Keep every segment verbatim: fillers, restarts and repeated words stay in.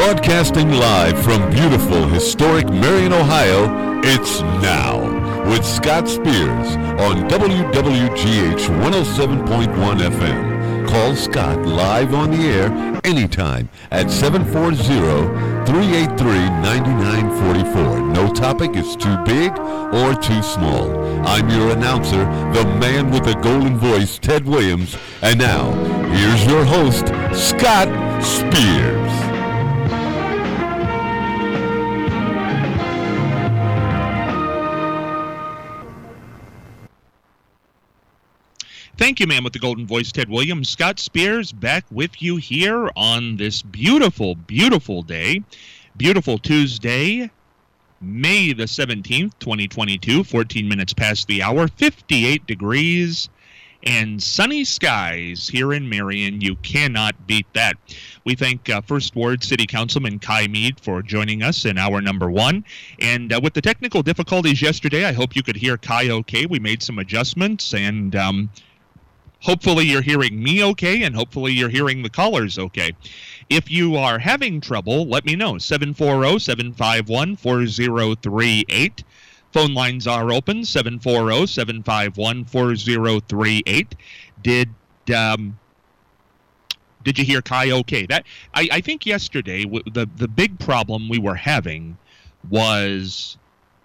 Broadcasting live from beautiful, historic Marion, Ohio, it's Now with Scott Spears on W W G H one oh seven point one F M. Call Scott live on the air anytime at seven four zero, three eight three, nine nine four four. No topic is too big or too small. I'm your announcer, the man with the golden voice, Ted Williams. And now, here's your host, Scott Spears. Thank you, man with the golden voice, Ted Williams. Scott Spears back with you here on this beautiful, beautiful day. Beautiful Tuesday, May the seventeenth, twenty twenty-two, fourteen minutes past the hour, fifty-eight degrees, and sunny skies here in Marion. You cannot beat that. We thank uh, First Ward City Councilman Kai Mead for joining us in hour number one. And uh, with the technical difficulties yesterday, I hope you could hear Kai okay. We made some adjustments, and um, hopefully you're hearing me okay, and hopefully you're hearing the callers okay. If you are having trouble, let me know. seven four zero, seven five one, four zero three eight. Phone lines are open, seven four zero, seven five one, four zero three eight. Did um, did you hear Kai okay? That I, I think yesterday w- the, the big problem we were having was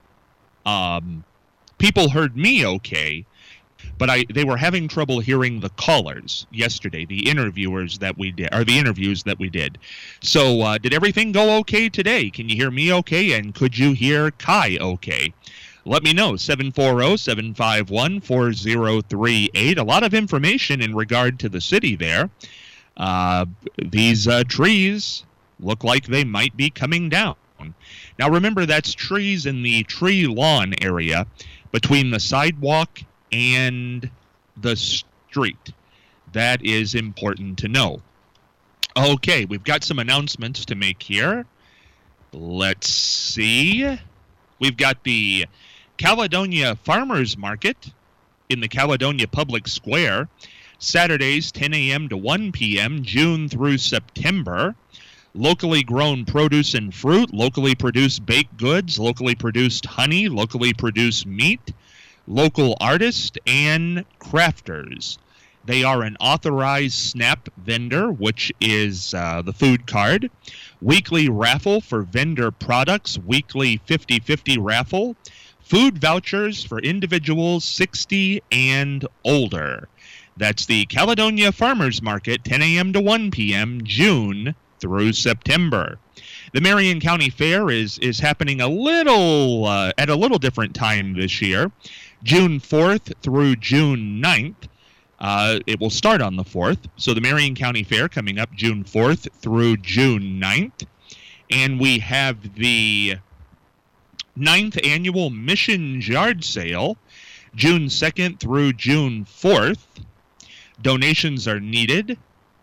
um, people heard me okay, but I they were having trouble hearing the callers yesterday, the interviewers that we did, or the interviews that we did. So uh, did everything go okay today? Can you hear me okay? And could you hear Kai okay? Let me know, seven four zero, seven five one, four zero three eight. A lot of information in regard to the city there. Uh, these uh, trees look like they might be coming down. Now remember, that's trees in the tree lawn area between the sidewalk and the street. That is important to know. Okay, we've got some announcements to make here. Let's see. We've got the Caledonia Farmers Market in the Caledonia Public Square, Saturdays ten a.m. to one p.m., June through September. Locally grown produce and fruit, locally produced baked goods, locally produced honey, locally produced meat, local artists, and crafters. They are an authorized SNAP vendor, which is uh, the food card. Weekly raffle for vendor products, weekly fifty-fifty raffle. Food vouchers for individuals sixty and older. That's the Caledonia Farmers Market, ten a.m. to one p.m., June through September. The Marion County Fair is is happening a little uh, at a little different time this year, June fourth through June ninth. Uh, it will start on the fourth. So the Marion County Fair coming up June fourth through June ninth. And we have the ninth Annual Missions Yard Sale, June second through June fourth. Donations are needed.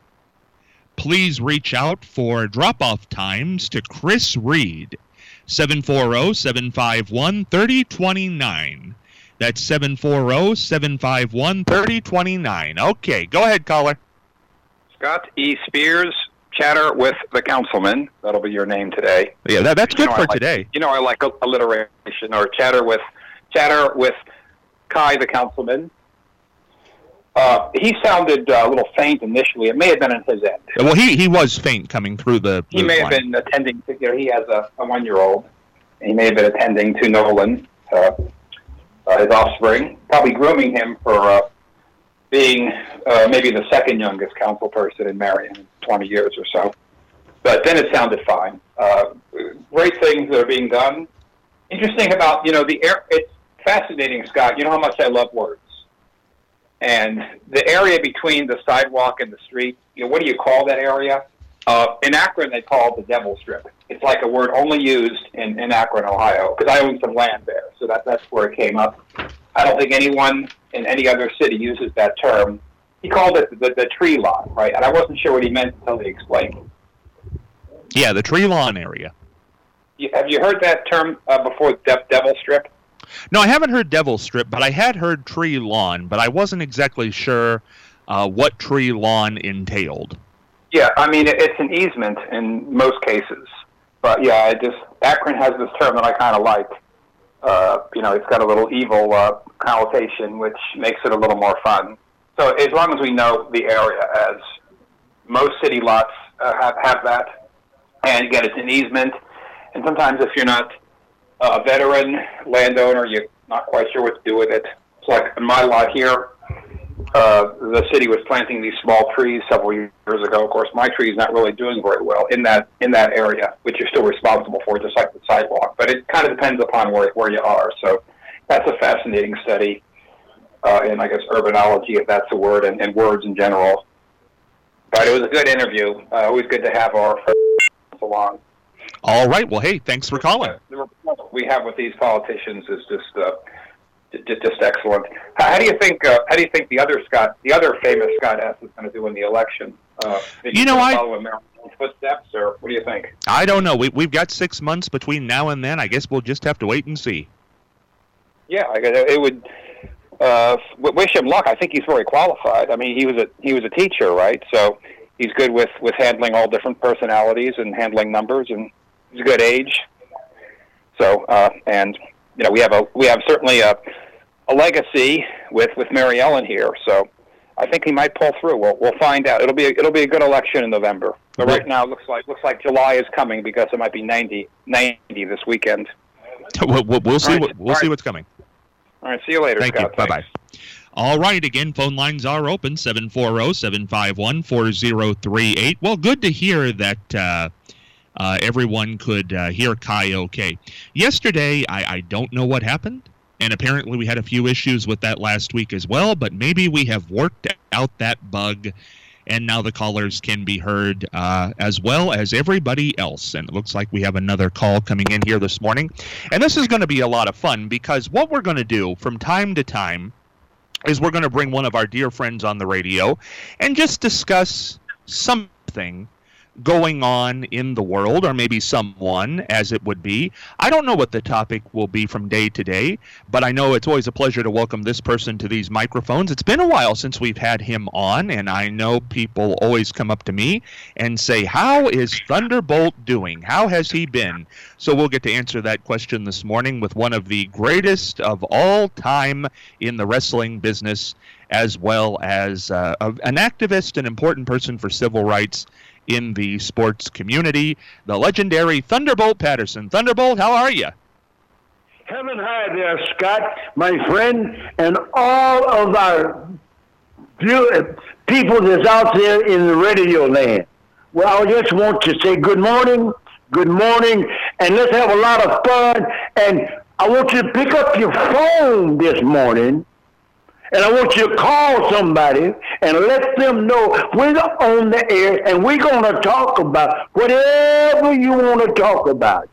Please reach out for drop-off times to Chris Reed, seven four zero, seven five one, three zero two nine. That's seven four zero, seven five one, three zero two nine. Okay, go ahead, caller. Scott E. Spears, chatter with the councilman. That'll be your name today. Yeah, that, that's good you know, for like, today. You know, I like alliteration, or chatter with chatter with Kai, the councilman. Uh, he sounded uh, a little faint initially. It may have been on his end. Well, he, he was faint coming through the He may line. have been attending to, you know, he has a, a one-year-old. He may have been attending to Nolan, uh, uh, his offspring, probably grooming him for uh, being uh, maybe the second youngest council person in Marion in twenty years or so. But then it sounded fine. Uh, great things that are being done. Interesting about, you know, the air. It's fascinating, Scott. You know how much I love words. And the area between the sidewalk and the street, you know, what do you call that area? Uh, in Akron, they call it the Devil Strip. It's like a word only used in, in Akron, Ohio, because I own some land there, so that, that's where it came up. I don't think anyone in any other city uses that term. He called it the, the tree lot, right? And I wasn't sure what he meant until he explained. Yeah, the tree lawn area. You, have you heard that term uh, before, de- Devil Strip? No, I haven't heard Devil Strip, but I had heard tree lawn, but I wasn't exactly sure uh, what tree lawn entailed. Yeah, I mean, it- it's an easement in most cases. But yeah, I just, Akron has this term that I kind of like. Uh, you know, it's got a little evil uh, connotation, which makes it a little more fun. So as long as we know the area, as most city lots uh, have, have that, and again, it's an easement, and sometimes if you're not a veteran landowner, you're not quite sure what to do with it. It's like in my lot here, uh, the city was planting these small trees several years ago. Of course, my tree is not really doing very well in that in that area, which you're still responsible for, just like the sidewalk. But it kind of depends upon where where you are. So that's a fascinating study uh, in, I guess, urbanology, if that's a word, and, and words in general. But it was a good interview. Uh, always good to have our friends along. All right. Well, hey, thanks for calling. The rapport we have with these politicians is just uh, just, just excellent. How, how do you think? Uh, how do you think the other Scott, the other famous Scott S, is going to do in the election? Uh, you know, I follow American footsteps, or what do you think? I don't know. We we've got six months between now and then. I guess we'll just have to wait and see. Yeah, I guess it would. Uh, wish him luck. I think he's very qualified. I mean, he was a he was a teacher, right? So he's good with, with handling all different personalities and handling numbers, and he's a good age. So uh, and you know we have a we have certainly a a legacy with, with Mary Ellen here. So I think he might pull through. We'll we'll find out. It'll be a, it'll be a good election in November. But right now it looks like looks like July is coming because it might be ninety, ninety this weekend. We'll, we'll, we'll see right. what we'll All see right. what's coming. All right, see you later, Thank Scott. you. Bye-bye. All right, again, phone lines are open, seven four zero, seven five one, four zero three eight. Well, good to hear that uh, uh, everyone could uh, hear Kai okay. Yesterday, I, I don't know what happened, and apparently we had a few issues with that last week as well, but maybe we have worked out that bug, and now the callers can be heard uh, as well as everybody else. And it looks like we have another call coming in here this morning. And this is going to be a lot of fun because what we're going to do from time to time is we're going to bring one of our dear friends on the radio and just discuss something going on in the world, or maybe someone, as it would be. I don't know what the topic will be from day to day, but I know it's always a pleasure to welcome this person to these microphones. It's been a while since we've had him on, and I know people always come up to me and say, how is Thunderbolt doing? How has he been? So we'll get to answer that question this morning with one of the greatest of all time in the wrestling business, as well as uh, an activist, an important person for civil rights in the sports community, the legendary Thunderbolt Patterson. Thunderbolt, how are you? Heaven high there, Scott, my friend, and all of our people that's out there in the radio land. Well, I just want to say good morning, good morning, and let's have a lot of fun. And I want you to pick up your phone this morning, and I want you to call somebody and let them know we're on the air and we're going to talk about whatever you want to talk about.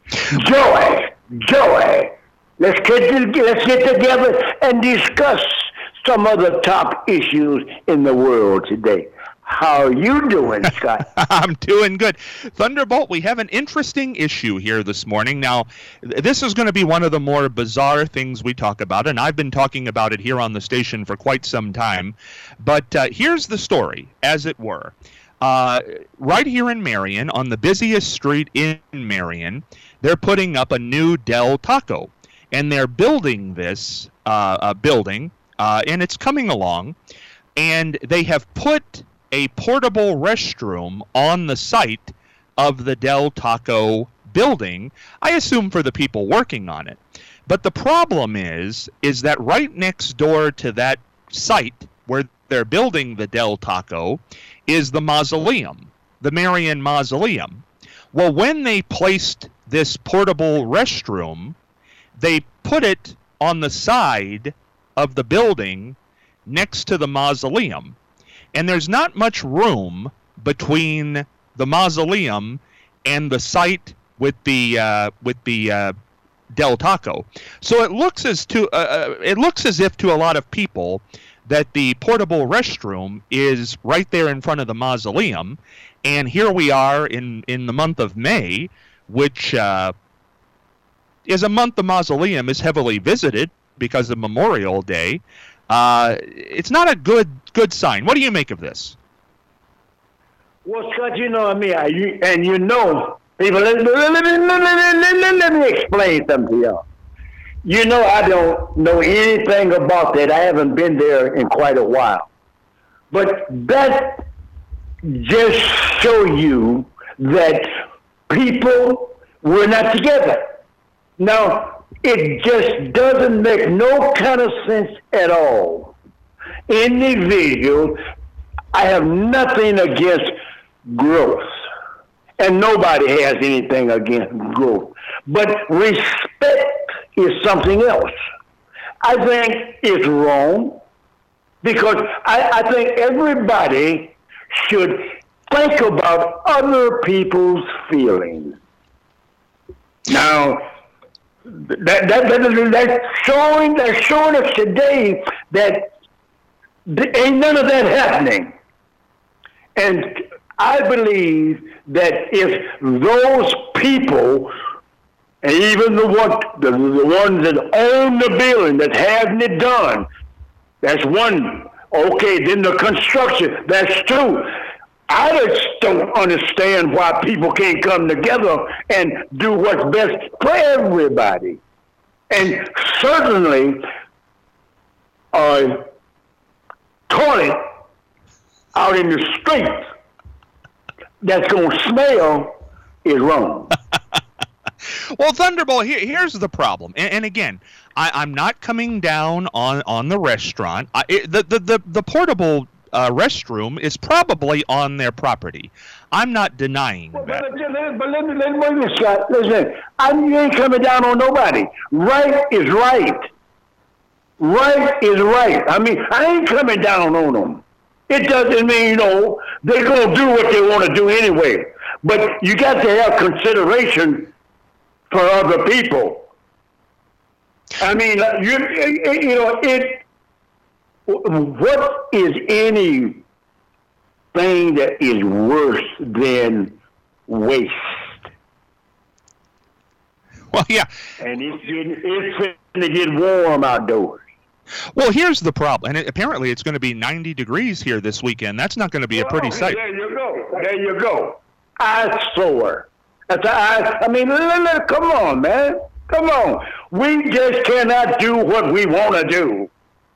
Joy, joy. Let's get, let's get together and discuss some of the top issues in the world today. How are you doing, Scott? I'm doing good. Thunderbolt, we have an interesting issue here this morning. Now, this is going to be one of the more bizarre things we talk about, and I've been talking about it here on the station for quite some time. But uh, here's the story, as it were. Uh, right here in Marion, on the busiest street in Marion, they're putting up a new Del Taco. And they're building this uh, uh, building, uh, and it's coming along. And they have put a portable restroom on the site of the Del Taco building, I assume for the people working on it. But the problem is, is that right next door to that site where they're building the Del Taco is the mausoleum, the Marion Mausoleum. Well, when they placed this portable restroom, they put it on the side of the building next to the mausoleum. And there's not much room between the mausoleum and the site with the uh, with the uh, Del Taco. So it looks as to uh, it looks as if to a lot of people that the portable restroom is right there in front of the mausoleum. And here we are in, in the month of May, which uh, is a month the mausoleum is heavily visited because of Memorial Day. Uh, it's not a good good sign. What do you make of this? Well, Scott, you know what I mean, I, you, and you know, people. Let, let, let, let, let, let, let, let me explain something to y'all. You know, I don't know anything about that. I haven't been there in quite a while, but that just show you that people were not together. Now, it just doesn't make no kind of sense at all. Individuals, I have nothing against growth, and nobody has anything against growth. But respect is something else. I think it's wrong because I, I think everybody should think about other people's feelings. Now, that, that, that, that's showing that's showing us today that there ain't none of that happening. And I believe that if those people, and even the one the, the ones that own the building that having it done, that's one. Okay, then the construction, that's two. I just don't understand why people can't come together and do what's best for everybody. And certainly, a toilet out in the street that's going to smell is wrong. Well, Thunderbolt, here, here's the problem. And, and again, I, I'm not coming down on, on the restaurant. I, it, the, the, the, the portable uh, restroom is probably on their property. I'm not denying well, that. But, but, but let me, let me, wait a minute, Scott. Listen, I, you ain't coming down on nobody. Right is right. Right is right. I mean, I ain't coming down on them. It doesn't mean, you know, they're going to do what they want to do anyway. But you got to have consideration for other people. I mean, you, you know, it. What is anything that is worse than waste? Well, yeah. And it's getting, it's going to get warm outdoors. Well, here's the problem, and it, apparently it's going to be ninety degrees here this weekend. That's not going to be a pretty oh, sight. There you go. There you go. Eyesore. That's a, I, I mean, come on, man. Come on. We just cannot do what we want to do.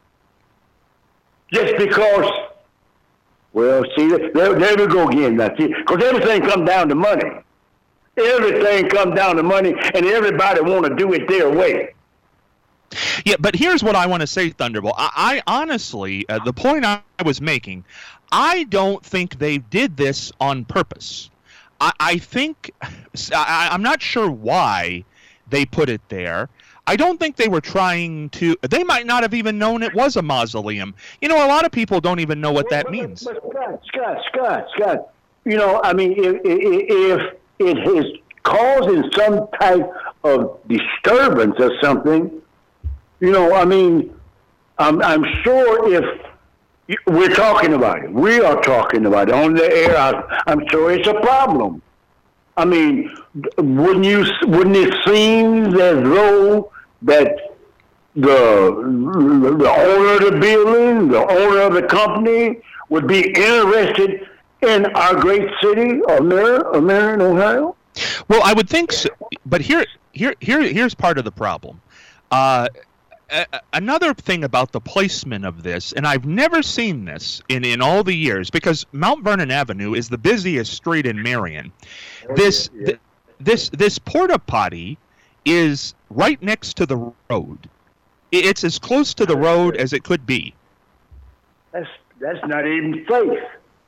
Just because, well, see, there, there we go again. Because everything comes down to money. Everything comes down to money, and everybody want to do it their way. Yeah, but here's what I want to say, Thunderbolt. I, I honestly, uh, the point I was making, I don't think they did this on purpose. I, I think, I, I'm not sure why they put it there. I don't think they were trying to, they might not have even known it was a mausoleum. You know, a lot of people don't even know what that means. But, but Scott, Scott, Scott, Scott, you know, I mean, if, if it is causing some type of disturbance or something, you know, I mean, I'm, I'm sure if we're talking about it, we are talking about it on the air, I, I'm sure it's a problem. I mean, wouldn't you? Wouldn't it seem as though that the the owner of the building, the owner of the company, would be interested in our great city of Marion, Marion, Ohio? Well, I would think so, but here, here, here, here's part of the problem. Uh, a- another thing about the placement of this, and I've never seen this in, in all the years, because Mount Vernon Avenue is the busiest street in Marion. This yeah, yeah. Th- this this porta potty is right next to the road. It's as close to the road as it could be. That's that's not even safe.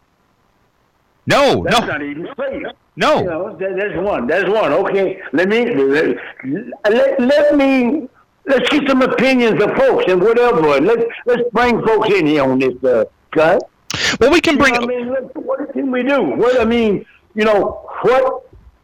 No, that's no, not even safe. No, you know, that, that's one. That's one. Okay, let me let, let, let me let's get some opinions of folks and whatever. Let's let's bring folks in here on this, uh, Scott. Well, we can bring. You know, I mean, let, what can we do? What I mean, you know, what.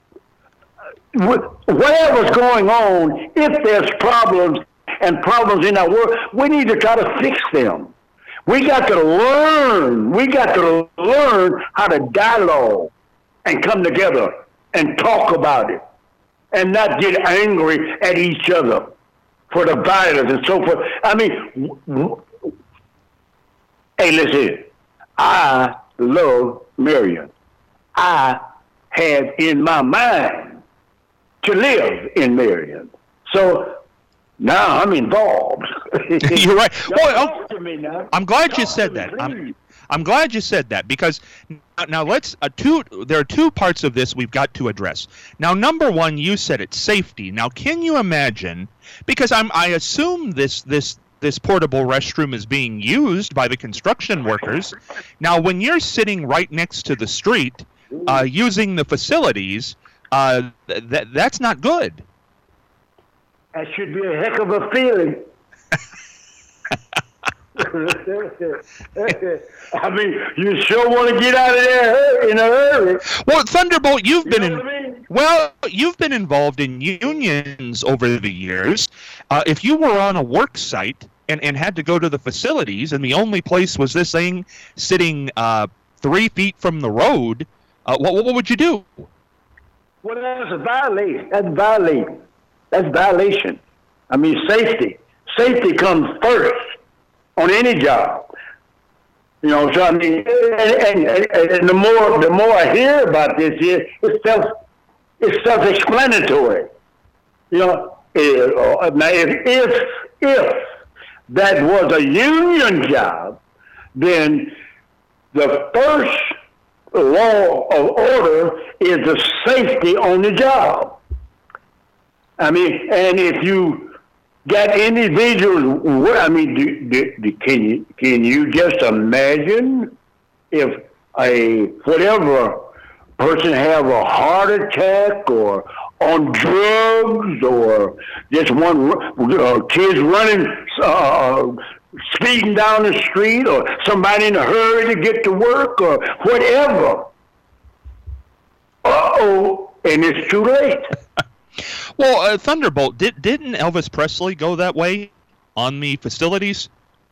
Whatever's going on, if there's problems and problems in our world, we need to try to fix them. We got to learn. We got to learn how to dialogue and come together and talk about it and not get angry at each other for the violence and so forth. I mean, w- hey, listen, I love Marion. I had in my mind to live in Marion. So now I'm involved. You're right. Well, Talk to me now. I'm glad you Talk said to me, that. I'm, please. I'm glad you said that because now, now let's uh, two. There are two parts of this we've got to address. Now, number one, you said it's safety. Now, can you imagine? Because I'm, I assume this this this portable restroom is being used by the construction workers. Now, when you're sitting right next to the street, uh, using the facilities, uh, th- that that's not good. That should be a heck of a feeling. I mean, you sure want to get out of there in a hurry. Well, Thunderbolt, you've You been know in. what I mean? Well, you've been involved in unions over the years. Uh, if you were on a work site and, and had to go to the facilities, and the only place was this thing sitting uh, three feet from the road, uh, what what would you do? Well, that's a violation. That's violation. That's violation. I mean, safety. Safety comes first on any job. You know, so I mean, and, and, and the more the more I hear about this, it's self it's self-explanatory. You know, uh, now if if if that was a union job, then the first law of order is the safety on the job. I mean, and if you got individuals, I mean, do, do, do, can you can you just imagine if a whatever person have a heart attack or on drugs or just one uh, kids running uh, speeding down the street or somebody in a hurry to get to work or whatever. Uh-oh, and it's too late. Well, uh, Thunderbolt, did, didn't Elvis Presley go that way on the facilities?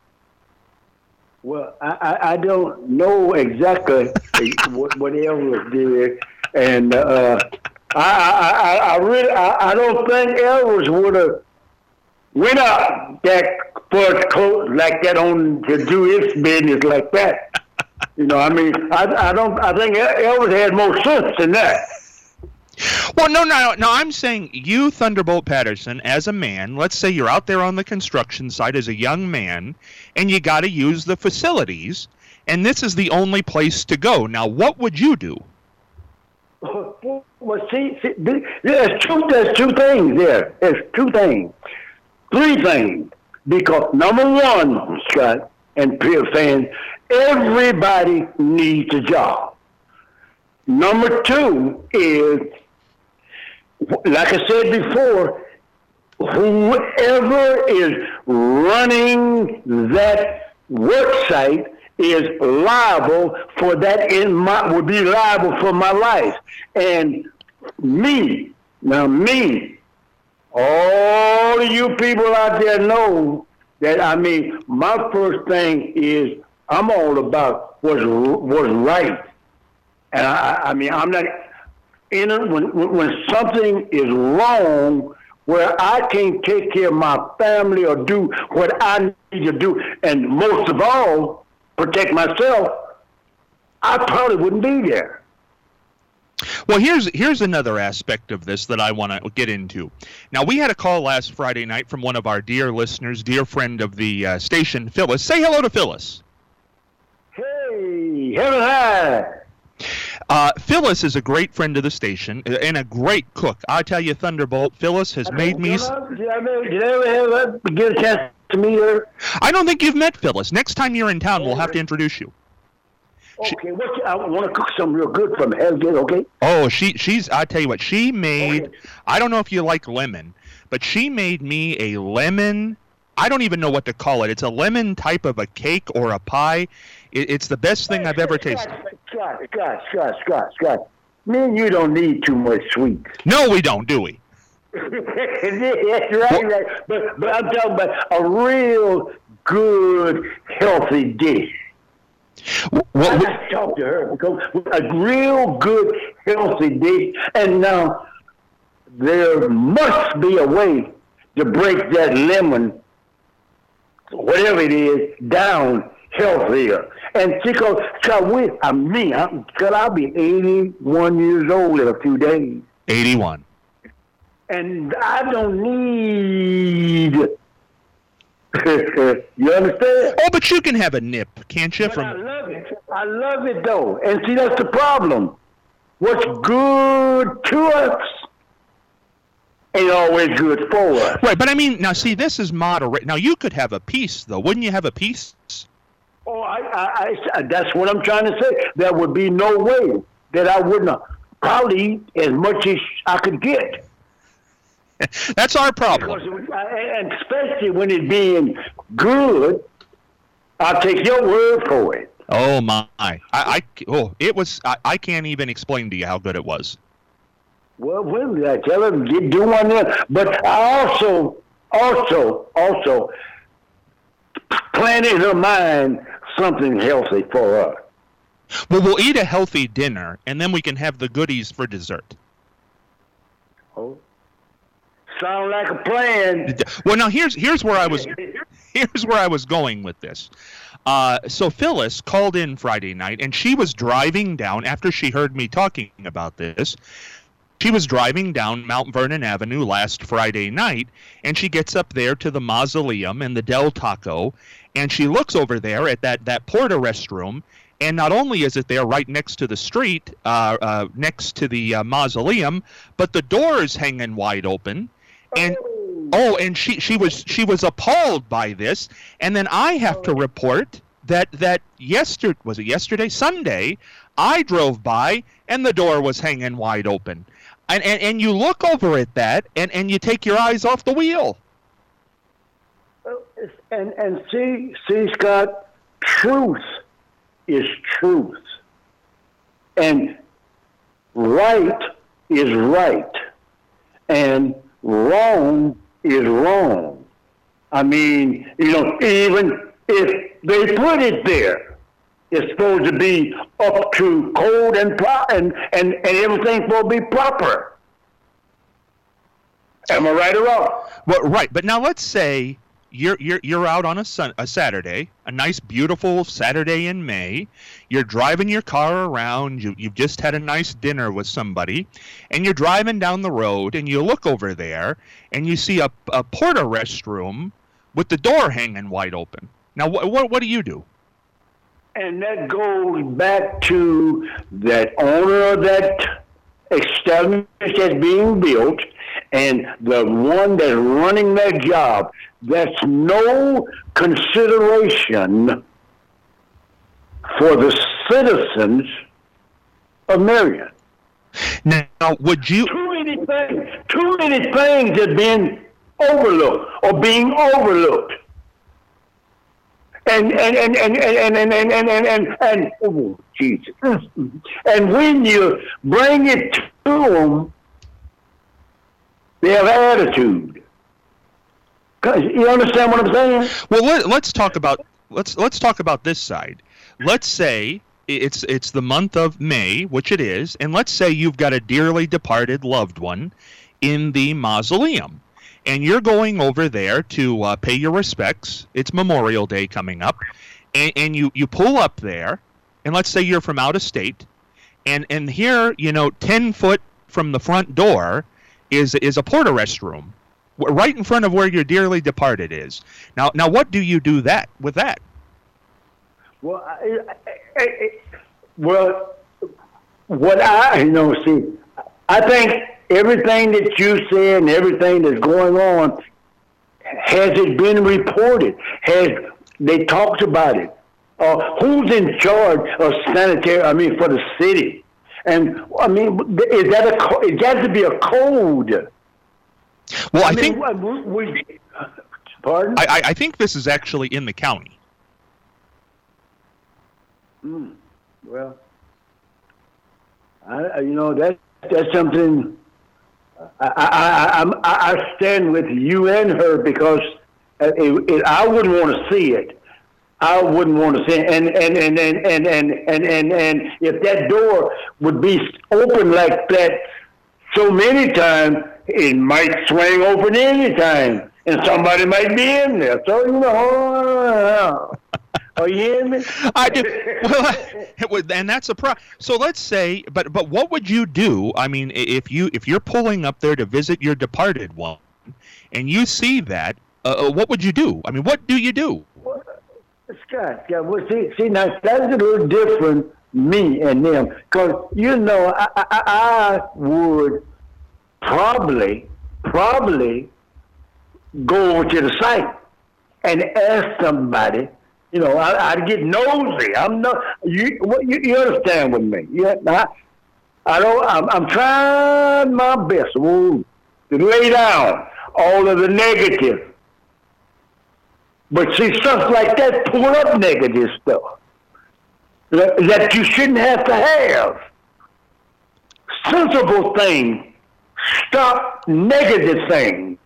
Well, I, I, I don't know exactly what, what Elvis did, and uh, I, I, I really I, I don't think Elvis would have went up that for coat like that on to do his business like that. You know, I mean, I, I don't I think Elvis had more sense than that. Well, no, no, no. I'm saying you, Thunderbolt Patterson, as a man, let's say you're out there on the construction site as a young man, and you got to use the facilities, and this is the only place to go. Now, what would you do? Well, see, see there's two, there's two things there. There's two things. Three things. Because, number one, Scott and Peer fans, everybody needs a job. Number two is, like I said before, whoever is running that work site is liable for that in my would be liable for my life. And me, now me, all of you people out there know that, I mean, my first thing is I'm all about what's what's right. And I, I mean, I'm not in it when when something is wrong where I can't take care of my family or do what I need to do, and most of all, protect myself, I probably wouldn't be there. Well, here's here's another aspect of this that I want to get into. Now, we had a call last Friday night from one of our dear listeners, dear friend of the uh, station, Phyllis. Say hello to Phyllis. Hey, heaven high. Uh, Phyllis is a great friend of the station and a great cook. I tell you, Thunderbolt, Phyllis has made me... Did I ever, did I ever have a, get a chance to meet her? I don't think you've met Phyllis. Next time you're in town, we'll have to introduce you. Okay, what, I want to cook something real good from Hellgate, okay? Oh, she she's, I tell you what, she made, Okay. I don't know if you like lemon, but she made me a lemon, I don't even know what to call it. It's a lemon type of a cake or a pie. It, it's the best thing I've ever tasted. Scott, Scott, Scott, Scott, Scott. Me and you don't need too much sweets. No, we don't, do we? That's right, right. But, but I'm talking about a real good, healthy dish. Well, I we- got to talk to her because a real good, healthy dish. And now there must be a way to break that lemon, whatever it is, down healthier. And because, cause we, I mean, cause I'll be eighty-one years old in a few days. eighty-one. And I don't need. You understand? Oh, but you can have a nip, can't you? But From I love it. I love it though. And see, that's the problem. What's good to us ain't always good for us. Right, but I mean, now see, this is moderate. Now you could have a piece, though. Wouldn't you have a piece? Oh, I, I, I, that's what I'm trying to say. There would be no way that I wouldn't probably eat as much as I could get. That's our problem. Because, and especially when it's being good, I'll take your word for it. Oh my! I, I oh, it was. I, I can't even explain to you how good it was. Well, well, I tell them get do one there. But I also, also, also planted in her mind something healthy for us. Well, we'll eat a healthy dinner, and then we can have the goodies for dessert. Oh, sound like a plan. Well, now here's here's where I was here's where I was going with this. Uh, so Phyllis called in Friday night, and she was driving down after she heard me talking about this. She was driving down Mount Vernon Avenue last Friday night, and she gets up there to the Mausoleum and the Del Taco, and she looks over there at that, that Porta restroom, and not only is it there right next to the street, uh, uh, next to the uh, Mausoleum, but the door is hanging wide open, and oh, and she, she was she was appalled by this, and then I have to report that that yesterday was it yesterday Sunday, I drove by and the door was hanging wide open. And, and and you look over at that, and, and you take your eyes off the wheel. And and see, see, Scott, truth is truth, and right is right, and wrong is wrong. I mean, you know, even if they put it there, it's supposed to be up to code and pro- and, and, and everything supposed to be proper. Am I right or wrong? Well, right, but now let's say you're you're you're out on a sun, a Saturday, a nice, beautiful Saturday in May. You're driving your car around. You you've just had a nice dinner with somebody, and you're driving down the road, and you look over there, and you see a a Porta restroom with the door hanging wide open. Now, what what what do you do? And that goes back to that owner of that establishment that's being built and the one that's running that job. That's no consideration for the citizens of Marion. Now, would you... Too many things, too many things have been overlooked or being overlooked. And and and and and and and and and, and, and oh Jesus! And when you bring it to them, they have attitude. You understand what I'm saying? Well, let, let's talk about let's let's talk about this side. Let's say it's it's the month of May, which it is, and let's say you've got a dearly departed loved one in the mausoleum. And you're going over there to uh, pay your respects. It's Memorial Day coming up. And, and you, you pull up there, and let's say you're from out of state. And, and here, you know, ten foot from the front door is is a Porta restroom, right in front of where your dearly departed is. Now, now what do you do that with that? Well, I, I, I, well, what I, you know, see, I think everything that you said and everything that's going on, has it been reported? Has they talked about it? Uh, who's in charge of sanitary? I mean, for the city, and I mean, is that a? It has to be a code. Well, I, I think. Mean, we, we, pardon? I, I think this is actually in the county. Hmm. Well, I, you know that that's something. I, I, I, I stand with you and her because it, it, I wouldn't want to see it. I wouldn't want to see it. And and, and, and, and, and, and, and, and if that door would be open like that so many times, it might swing open any time. And somebody might be in there. So, you know, Are you hearing me? I do. Well, it would, and that's a pro. So let's say, but but what would you do? I mean, if you if you're pulling up there to visit your departed one, and you see that, uh, what would you do? I mean, what do you do? Well, Scott, Scott, well, see, see, now that's a little different, me and them, because you know, I, I, I would probably, probably go over to the site and ask somebody. You know, I, I'd get nosy. I'm not. You, you, you understand with me? Yeah, I, I don't. I'm, I'm trying my best ooh, to lay down all of the negative. But see, stuff like that pull up negative stuff that, that you shouldn't have to have. Sensible things stop negative things.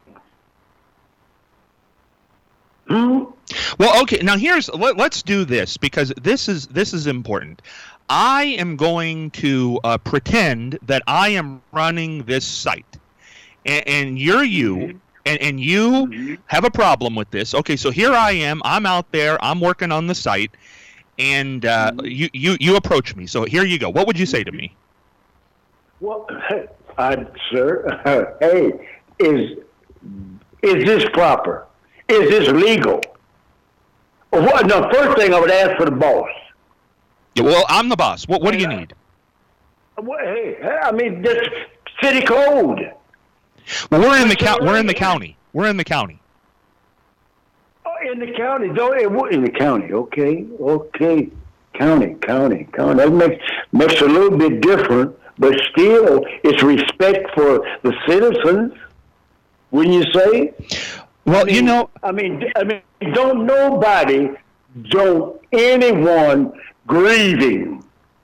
Hmm? Well, okay. Now here's let, let's do this because this is this is important. I am going to uh, pretend that I am running this site, and, and you're you, and, and you have a problem with this. Okay, so here I am. I'm out there. I'm working on the site, and uh, you you you approach me. So here you go. What would you say to me? Well, uh, sir, uh, hey, is is this proper? Is this legal? Well, no, first thing I would ask for the boss. Yeah, well, I'm the boss. What what do you need? Well, hey, I mean, this city code. Well, we're in the county. We're in the county. We're in the county. Oh, in the county. Don't in the county. Okay, okay. County, county, county. That makes makes a little bit different, but still, it's respect for the citizens. Wouldn't you say? Well, I mean, you know, I mean, I mean, don't nobody, don't anyone grieving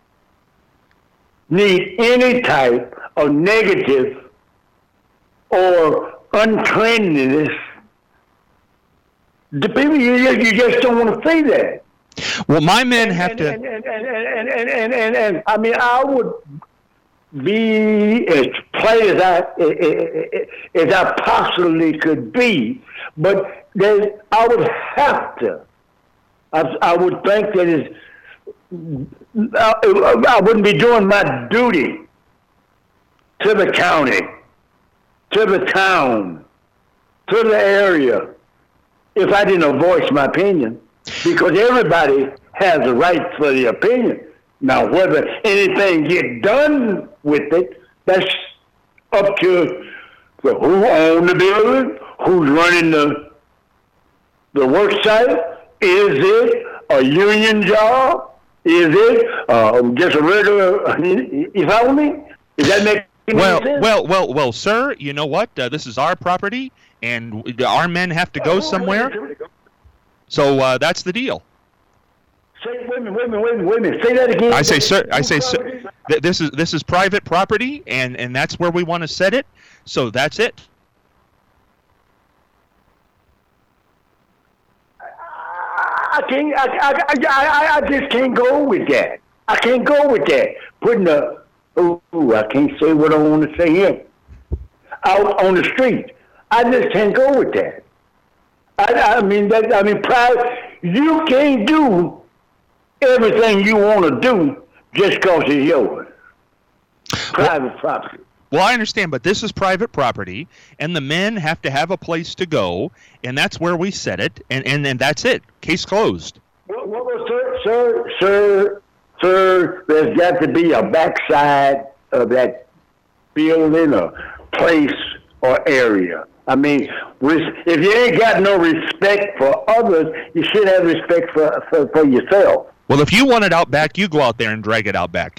need any type of negative or uncleanliness. The people, you, you just don't want to say that. Well, my men and, have and, to. And and, and, and, and, and, and, and I mean, I would be as plain as I as I possibly could be, but then I would have to. I, I would think that is. I, I wouldn't be doing my duty to the county, to the town, to the area, if I didn't voice my opinion, because everybody has a right for the opinion. Now, whether anything get done with it, that's up to the, who owns the building, who's running the the work site. Is it a union job? Is it uh, just a regular? You follow me? Does that make any Well, sense? well, well, well, sir. You know what? Uh, this is our property, and our men have to go somewhere. So uh, that's the deal. Say, wait a minute, wait a minute, wait a minute, wait a minute. Say that again. I say, sir. I say, sir. Th- this is this is private property, and, and that's where we want to set it. So that's it. I can't. I, I, I, I just can't go with that. I can't go with that. Putting the. Ooh, I can't say what I want to say here. Out on the street, I just can't go with that. I, I mean that. I mean, private. You can't do everything you want to do just because it's yours. Private well, property. Well, I understand, but this is private property, and the men have to have a place to go, and that's where we set it, and, and, and that's it. Case closed. Well, well, sir, sir, sir, sir, there's got to be a backside of that building or place or area. I mean, if you ain't got no respect for others, you should have respect for, for, for yourself. Well, if you want it out back, you go out there and drag it out back.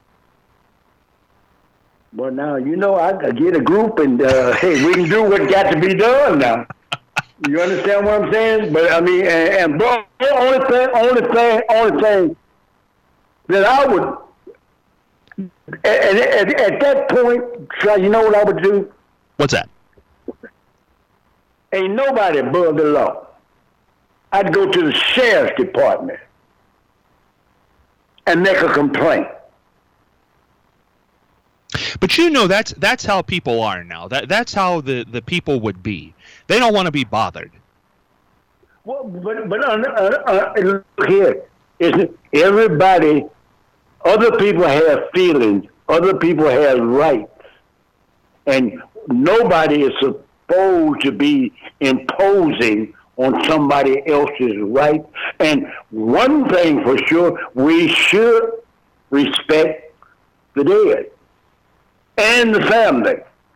Well, now, you know, I could get a group and, uh, hey, we can do what got to be done now. You understand what I'm saying? But, I mean, and, and bro, the only thing, only thing, only thing that I would, at, at, at that point, you know what I would do? What's that? Ain't nobody above the law. I'd go to the sheriff's department and make a complaint. But you know that's that's how people are now. That that's how the, the people would be. They don't want to be bothered. Well, but but uh, uh, uh, look here, isn't everybody? Other people have feelings. Other people have rights, and nobody is supposed to be imposing on somebody else's right. And one thing for sure, we should respect the dead and the family.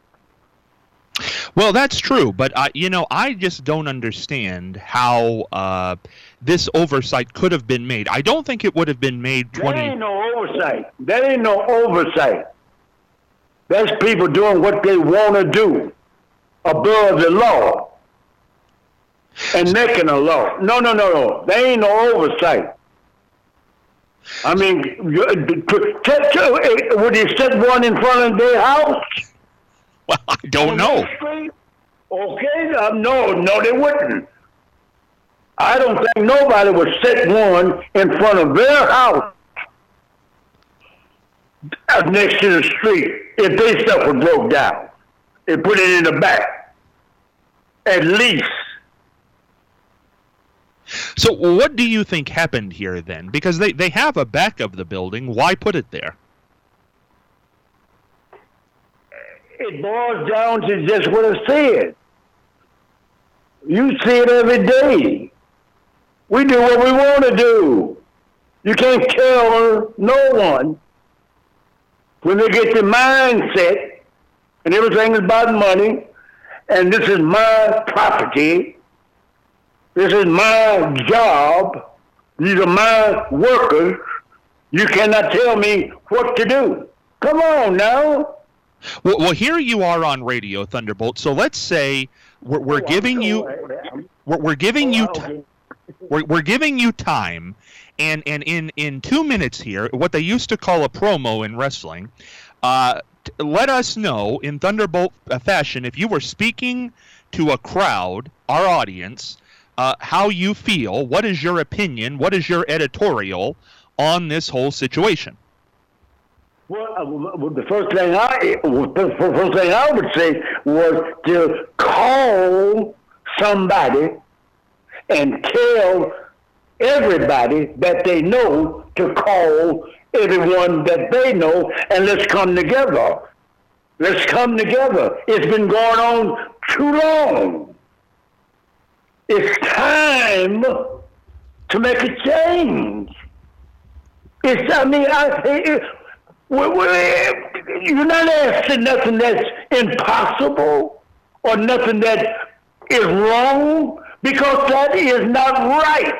Well, that's true, but uh, you know, I just don't understand how uh, this oversight could have been made. I don't think it would have been made twenty. That ain't no oversight. That ain't no oversight. That's people doing what they want to do above the law and making a law. No, no, no, no. There ain't no oversight. I mean, would they set one in front of their house? Well, I don't know. Okay, uh, no, no, they wouldn't. I don't think nobody would set one in front of their house next to the street if their stuff was broke down. They put it in the back, at least. So what do you think happened here then? Because they, they have a back of the building. Why put it there? It boils down to just what I said. You see it every day. We do what we want to do. You can't tell no one when they get the mindset and everything is about money and this is my property, this is my job, these are my workers, you cannot tell me what to do. Come on now. Well, well, here you are on Radio Thunderbolt. So let's say we're, we're oh, giving you, we're, we're giving oh, you, t- we're, we're giving you time, and, and in, in two minutes here, what they used to call a promo in wrestling, uh, t- let us know in Thunderbolt fashion if you were speaking to a crowd, our audience, uh, how you feel. What is your opinion? What is your editorial on this whole situation? Well, uh, the first thing I the first thing I would say was to call somebody and tell everybody that they know to call everyone that they know, and let's come together. Let's come together. It's been going on too long. It's time to make a change. It's I mean I. It, You're not asking nothing that's impossible or nothing that is wrong, because that is not right.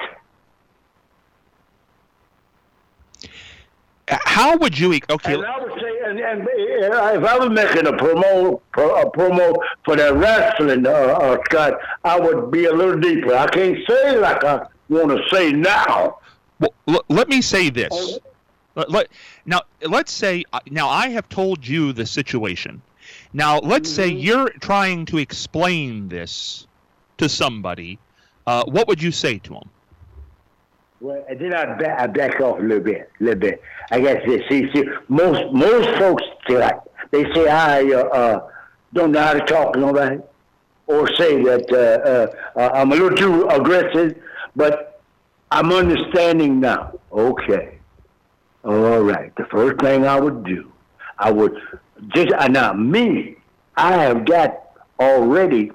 How would you? Okay. And I would say, and, and if I was making a promo, a promo for that wrestling, uh, uh, Scott, I would be a little deeper. I can't say like I want to say now. Well, l- let me say this. Oh. Let, let, now, let's say, now I have told you the situation. Now, let's mm-hmm. say you're trying to explain this to somebody. Uh, what would you say to them? Well, then I back, I back off a little bit, a little bit. I guess this. See, see, most most folks say like they say I uh, uh, don't know how to talk to nobody, or say that uh, uh, I'm a little too aggressive. But I'm understanding now. Okay. All right. The first thing I would do, I would just uh, now me. I have got already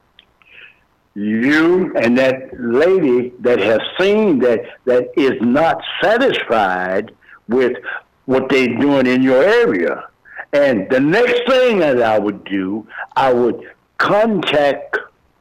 you and that lady that has seen that that is not satisfied with what they're doing in your area. And the next thing that I would do, I would contact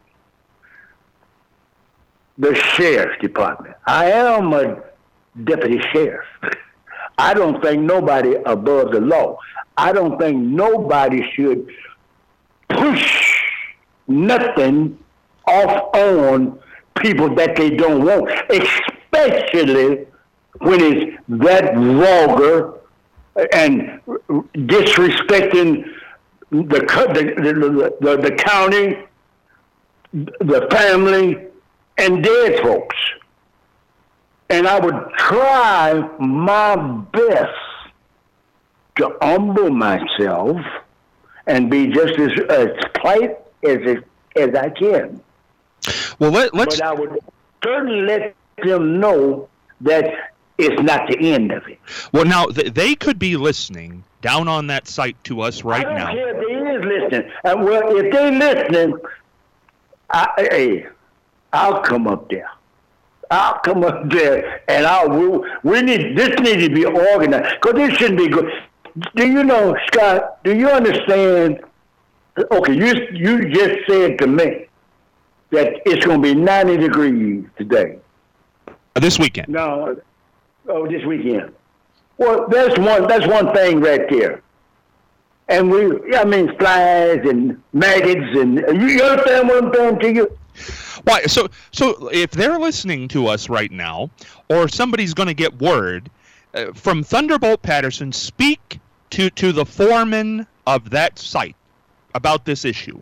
the sheriff's department. I am a deputy sheriff. I don't think nobody above the law. I don't think nobody should push nothing off on people that they don't want, especially when it's that vulgar and disrespecting the the, the, the county, the family, and dead folks. And I would try my best to humble myself and be just as, as polite as as I can. Well, let, let's. But I would, certainly let them know that it's not the end of it. Well, now, th- they could be listening down on that site to us right I don't now. care if they is listening. Uh, well, if they listening, I, hey, I'll come up there. I'll come up there, and I'll. We, we need this needs to be organized because this shouldn't be good. Do you know, Scott? Do you understand? Okay, you you just said to me that it's going to be ninety degrees today. This weekend. No, oh, this weekend. Well, that's one. That's one thing right there. And we, I mean, flies and maggots, and you understand what I'm saying to you? Why? So, so if they're listening to us right now, or somebody's going to get word uh, from Thunderbolt Patterson, speak to to the foreman of that site about this issue.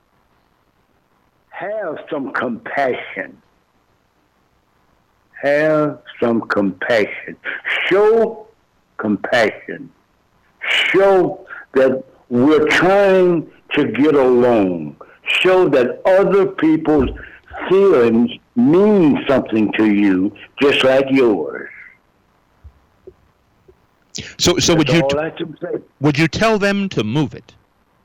Have some compassion. Have some compassion. Show compassion. Show that we're trying to get along. Show that other people's feelings mean something to you, just like yours. So, so would That's you all t- I can say. would you tell them to move it?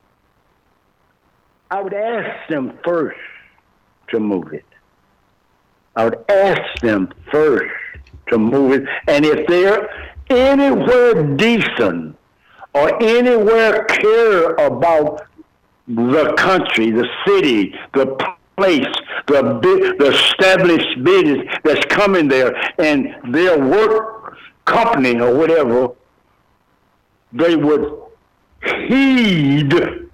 I would ask them first to move it. I would ask them first to move it. And if they're anywhere decent or anywhere care about the country, the city, the place, the, the established business that's coming there, and their work company or whatever, they would heed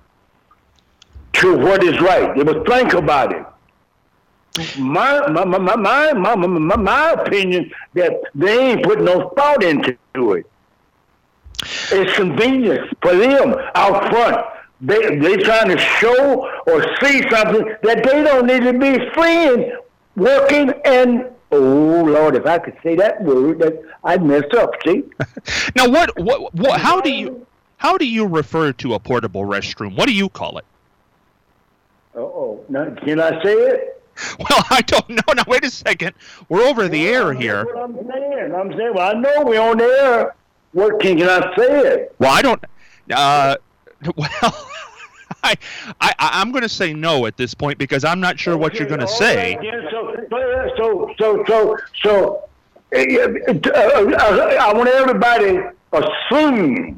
to what is right. They would think about it. My my my my my my, my, my opinion that they ain't putting no thought into it. It's convenient for them out front. They they trying to show or see something that they don't need to be freeing, working and oh Lord, if I could say that word, that I'd mess up. See. Now, what, what what how do you how do you refer to a portable restroom? What do you call it? Uh oh, now can I say it? Well, I don't know. Now, wait a second. We're over the well, air here. That's what I'm saying. I'm saying, well, I know we're on the air. What can I say it? Well, I don't. Uh, well, I, I, I'm going to say no at this point because I'm not sure what you're going to say. Right, yeah, so, so, so, so, so, uh, uh, I want everybody assume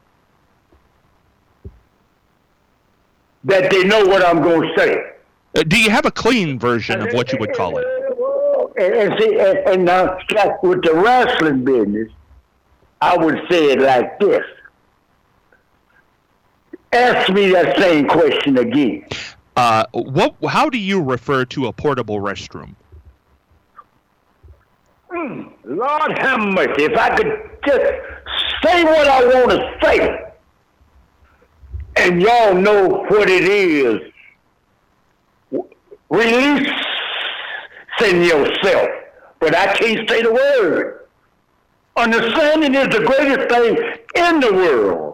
that they know what I'm going to say. Uh, do you have a clean version of what you would call it? And, and see, and, and now, Scott, with the wrestling business, I would say it like this. Ask me that same question again. Uh, what? How do you refer to a portable restroom? Mm, Lord have mercy. If I could just say what I want to say, and y'all know what it is, releasing yourself. But I can't say the word. Understanding is the greatest thing in the world.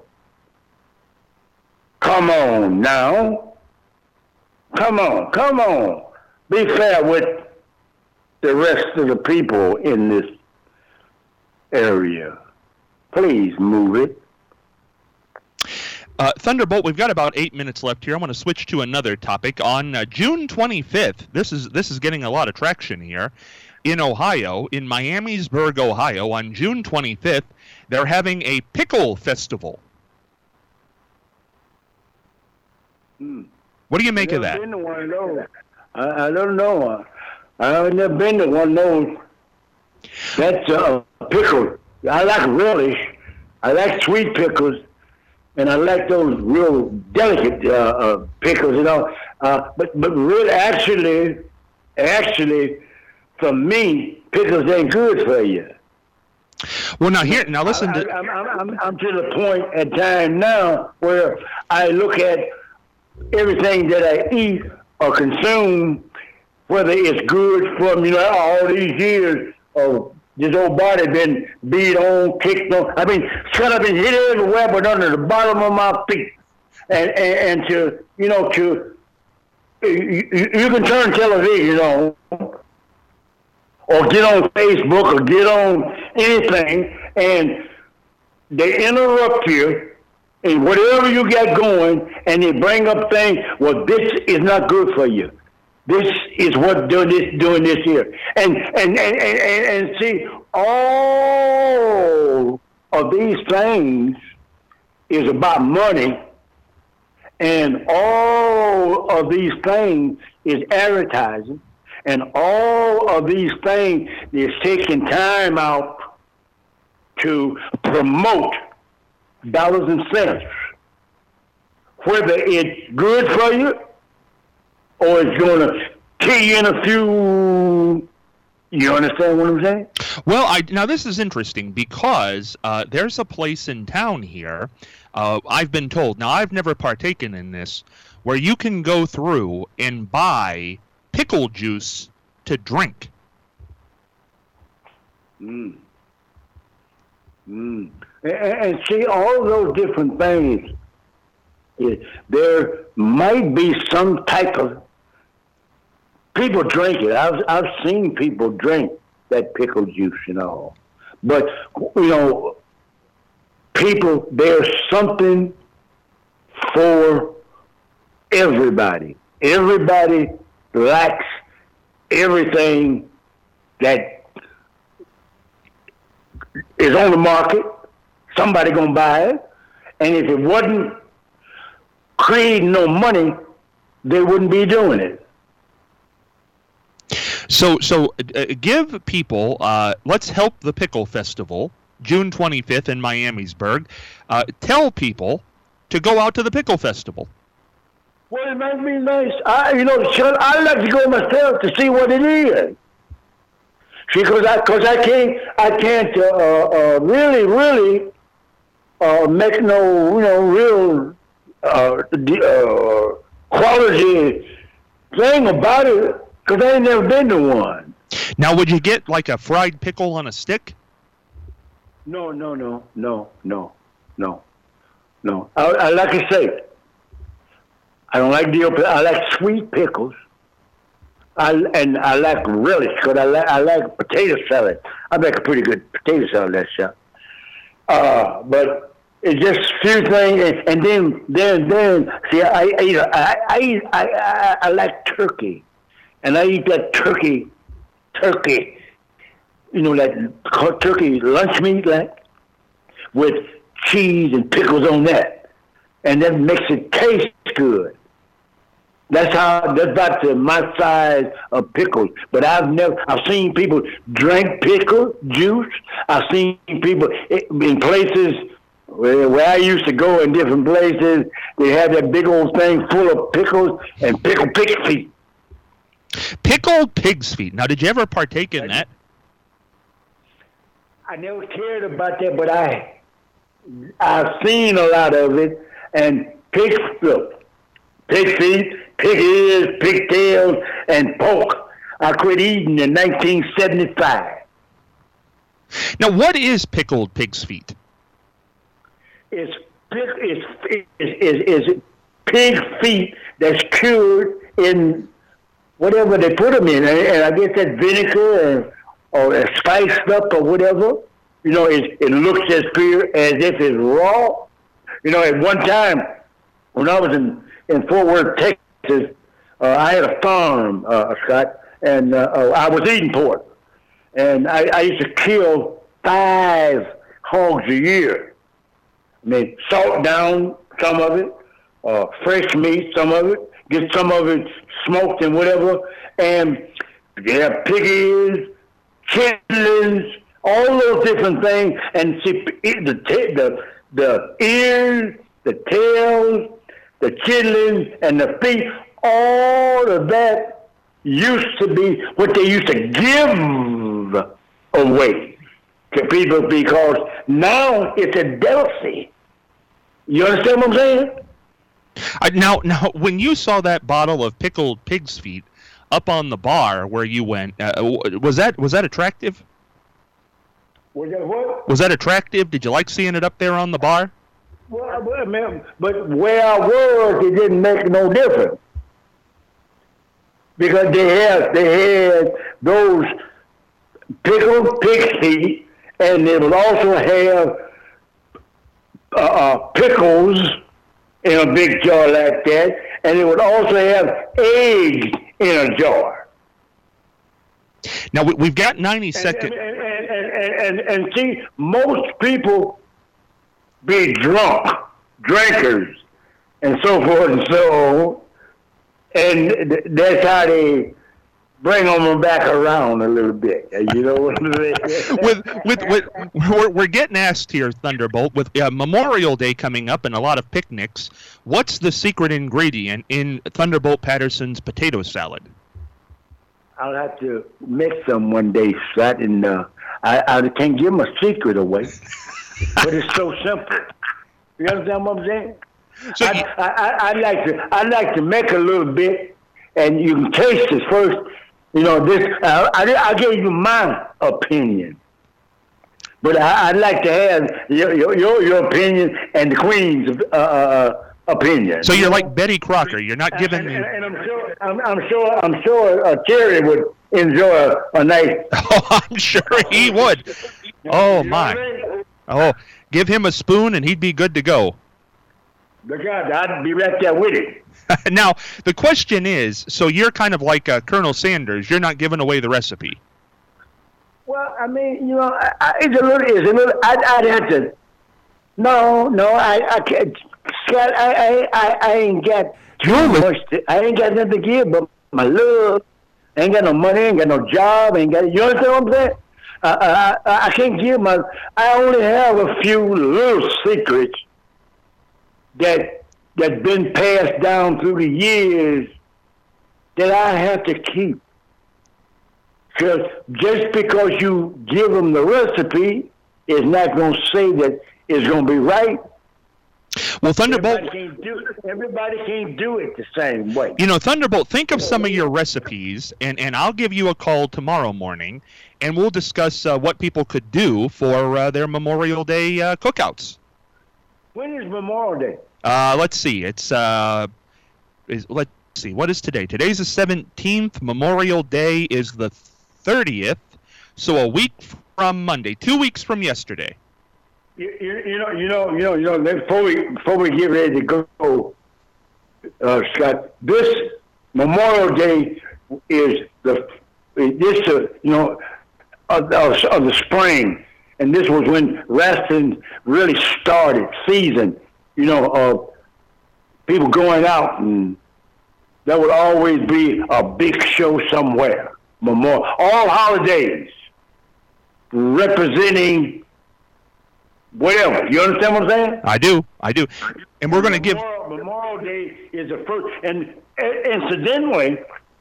Come on now. Come on, come on. Be fair with the rest of the people in this area. Please move it. Uh, Thunderbolt, we've got about eight minutes left here. I want to switch to another topic. On uh, June twenty-fifth, this is this is getting a lot of traction here in Ohio, in Miamisburg, Ohio. On June twenty-fifth, they're having a pickle festival. Hmm. What do you make I've of that? Been to one of those. I, I don't know. I've never been to one of those. That's uh, pickle. I like relish. I like sweet pickles. And I like those real delicate uh, uh, pickles, you know. Uh, but but really, actually, actually, for me, pickles ain't good for you. Well, now here, now listen I, to. I, I'm, I'm I'm to the point at time now where I look at everything that I eat or consume, whether it's good for me. You know, all these years of this old body been beat on, kicked on. I mean, shut up and hit everywhere, but under the bottom of my feet. And and, and to you know to you, you can turn television on, or get on Facebook or get on anything, and they interrupt you in whatever you got going, and they bring up things. Well, this is not good for you. This is what doing this doing this here, and and and and, and, and see all of these things is about money, and all of these things is advertising, and all of these things is taking time out to promote dollars and cents, whether it's good for you or it's going to kill you in a few. You understand what I'm saying? Well, I, now this is interesting because uh, there's a place in town here, uh, I've been told, now I've never partaken in this, where you can go through and buy pickle juice to drink. Mm. Mm. And, and see, all those different things, it, there might be some type of, people drink it. I've, I've seen people drink that pickle juice and all. But, you know, people, there's something for everybody. Everybody likes everything that is on the market. Somebody gonna buy it, and if it wasn't creating no money, they wouldn't be doing it. So, so uh, give people. Uh, let's help the Pickle Festival, June twenty-fifth in Miamisburg. Uh, tell people to go out to the Pickle Festival. Well, it might be nice. I, you know, I like to go myself to see what it is. See, because I, cause I can't, I can't uh, uh, really, really uh, make no, you know, real uh, uh, quality thing about it, because I ain't never been to one. Now, would you get like a fried pickle on a stick? No, no, no, no, no, no, no. I, I like to say, I don't like deal. I like sweet pickles. I and I like relish because I like I like potato salad. I make a pretty good potato salad. That shot. Uh, but it's just few things, and, and then then then see, I I eat, I I, eat, I I I like turkey, and I eat that turkey, turkey. You know, like turkey lunch meat, like with cheese and pickles on that, and that makes it taste good. That's how. That's about the, my size of pickles. But I've never. I've seen people drink pickle juice. I've seen people in places where, where I used to go in different places. They have that big old thing full of pickles and pickled pig's feet. Pickled pig's feet. Now, did you ever partake in that? I never cared about that, but I I've seen a lot of it. And pig look, pig feet. Pig ears, pigtails, and pork. I quit eating in nineteen seventy-five. Now, what is pickled pig's feet? It's it's it's, it's, it's pig feet that's cured in whatever they put them in, and I guess that vinegar or, or spiced up or whatever. You know, it it looks as pure as if it's raw. You know, at one time when I was in in Fort Worth, Texas. Uh, I had a farm, uh, Scott, and uh, uh, I was eating pork. And I, I used to kill five hogs a year. I mean, salt down some of it, uh, fresh meat, some of it, get some of it smoked and whatever. And they have pig ears, chitlins, all those different things. And see, the, the, the ears, the tails, the chitlins and the feet, all of that used to be what they used to give away to people because now it's a delicacy. You understand what I'm saying? Uh, now, now, when you saw that bottle of pickled pig's feet up on the bar where you went, uh, was that was that attractive? Was that what? Was that attractive? Did you like seeing it up there on the bar? Well, well, man, but where I was, it didn't make no difference because they had they had those pickled pig's feet, and they would also have uh, uh, pickles in a big jar like that, and they would also have eggs in a jar. Now, we've got ninety seconds. And, and, and, and, and, and see, most people be drunk, drinkers, and so forth and so on, and th- that's how they bring them back around a little bit. You know what I'm saying? with, with, with, we're, we're getting asked here, Thunderbolt, with uh, Memorial Day coming up and a lot of picnics, what's the secret ingredient in Thunderbolt Patterson's potato salad? I'll have to mix them one day, Scott, and uh, I, I can't give my secret away, but it's so simple. You understand what I'm saying? So I, you, I, I, I like to I like to make a little bit, and you can taste it first. You know this. Uh, I I gave you my opinion, but I, I'd like to have your your your, your opinion and the Queen's uh, uh, opinion. So you're like Betty Crocker. You're not giving and, me. and, and I'm sure I'm, I'm sure I'm sure uh, Terry would enjoy a, a nice. Oh, I'm sure he would. Oh my. Oh, give him a spoon and he'd be good to go. Look out, I'd be right there with it. Now, the question is, so you're kind of like uh, Colonel Sanders. You're not giving away the recipe. Well, I mean, you know, I, I, it's a little, it's a little, I'd, I'd have to, no, no, I, I can't, Scott, I, I, I, I ain't got too much, to, I ain't got nothing to give but my love. I ain't got no money, ain't got no job, ain't got, you understand what I'm saying? I, I, I can't give my, I only have a few little secrets that that's been passed down through the years that I have to keep. Because just because you give them the recipe is not going to say that it's going to be right. Well, Thunderbolt, everybody can't, do, everybody can't do it the same way. You know, Thunderbolt, think of some of your recipes, and, and I'll give you a call tomorrow morning, and we'll discuss uh, what people could do for uh, their Memorial Day uh, cookouts. When is Memorial Day? Uh, let's see. It's uh, is, let's see. What is today? Today's the seventeenth. Memorial Day is the thirtieth. So a week from Monday, two weeks from yesterday. You, you, you know, you know, you know, you know. Before we before we get ready to go, uh, Scott, this Memorial Day is the this uh, you know of, of, of the spring, and this was when wrestling really started. Season. You know, uh, people going out, and there would always be a big show somewhere. Memorial, all holidays representing whatever. You understand what I'm saying? I do, I do. And we're going to give... Memorial Day is the first, and uh, incidentally,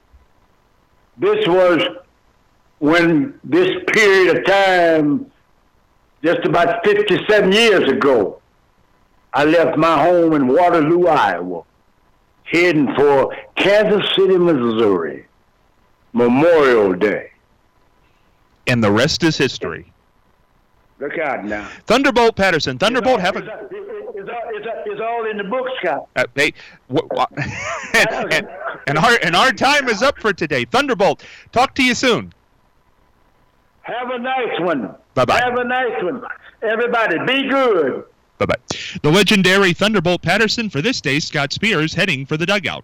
this was when this period of time, just about fifty-seven years ago, I left my home in Waterloo, Iowa, heading for Kansas City, Missouri. Memorial Day. And the rest is history. Look out now. Thunderbolt Patterson. Thunderbolt, have a... It's, it's, it's, it's all in the book, Scott. Uh, hey, w- w- and, and, and, our, and our time is up for today. Thunderbolt, talk to you soon. Have a nice one. Bye-bye. Have a nice one. Everybody, be good. Bye-bye. The legendary Thunderbolt Patterson for this day, Scott Spears heading for the dugout.